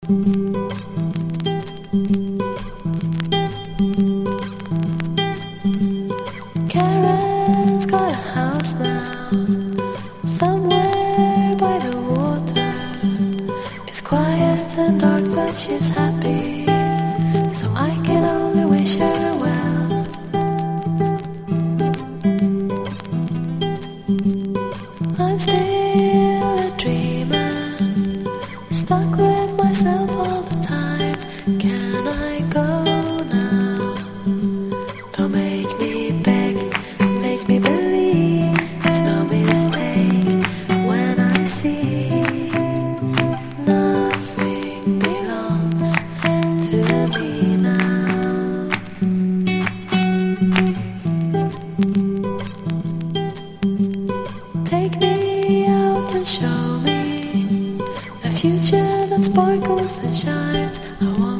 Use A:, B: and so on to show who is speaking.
A: Karen's got a house now, somewhere by the water. It's quiet and dark, but she's happy, so I can only wish her well. I'm still a dreamer, stuck with myself all the time. Can I go now? Don't make me beg, make me believe it's no mistake when I see nothing belongs to me now. Take me out and show me a future that sparkles and shines. I want